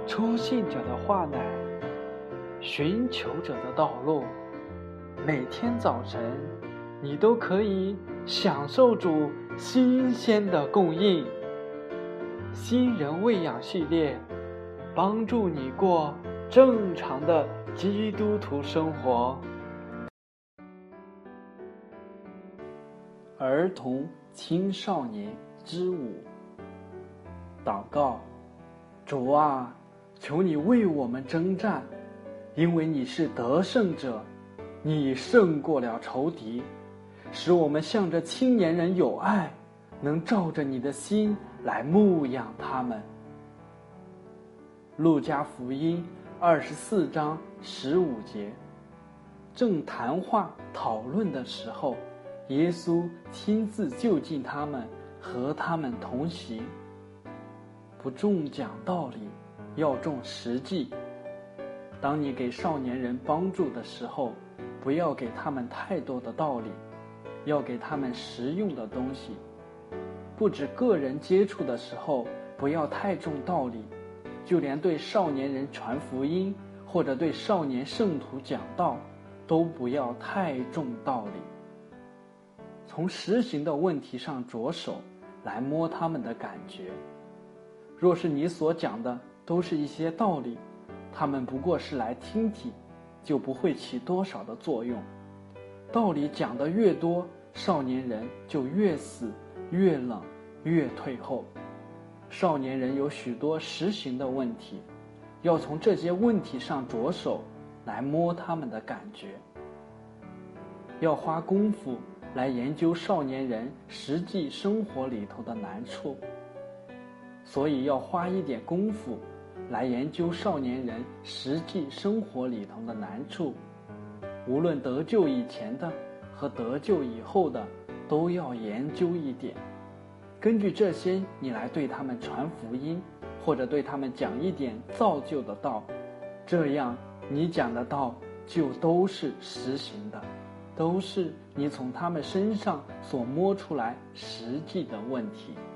初信者的话乃寻求者的道路。每天早晨，你都可以享受主新鲜的供应。新人喂养系列，帮助你过正常的基督徒生活。儿童青少年之舞。祷告：主啊，求你为我们征战，因为你是得胜者，你胜过了仇敌，使我们向着青年人有爱，能照着你的心来牧养他们。路加福音24章15节。正谈话讨论的时候，耶稣亲自就近他们，和他们同行。不重讲道理，要重实际。当你给少年人帮助的时候，不要给他们太多的道理，要给他们实用的东西。不止个人接触的时候，不要太重道理，就连对少年人传福音，或者对少年圣徒讲道，都不要太重道理。从实行的问题上着手，来摸他们的感觉。若是你所讲的都是一些道理，他们不过是来听听，就不会起多少的作用。道理讲得越多，少年人就越死、越冷、越退后。少年人有许多实行的问题，要从这些问题上着手，来摸他们的感觉。要花功夫来研究少年人实际生活里头的难处，所以要花一点功夫来研究少年人实际生活里头的难处。无论得救以前的和得救以后的，都要研究一点。根据这些，你来对他们传福音，或者对他们讲一点造就的道，这样你讲的道就都是实行的，都是你从他们身上所摸出来实际的问题。